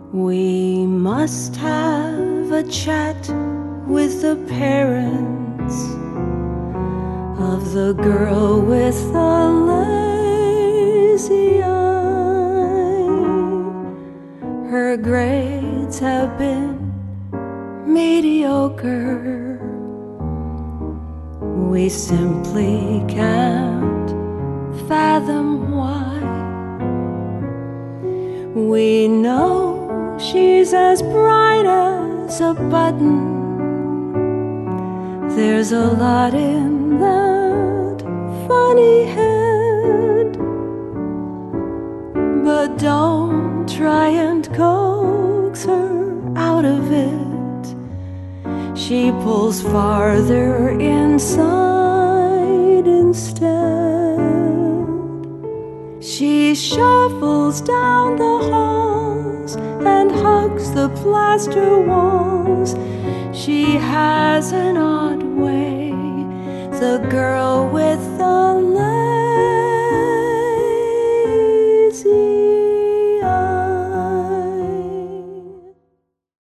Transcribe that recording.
We must have a chat with the parents of the girl with the lazy eye. Her grades have been mediocre. We simply can't fathom why. We know she's as bright as a button. There's a lot in that funny head. But don't try and coax her out of it. She pulls farther inside instead. She shuffles down the halls and hugs the plaster walls. She has an odd way, the girl with the legs.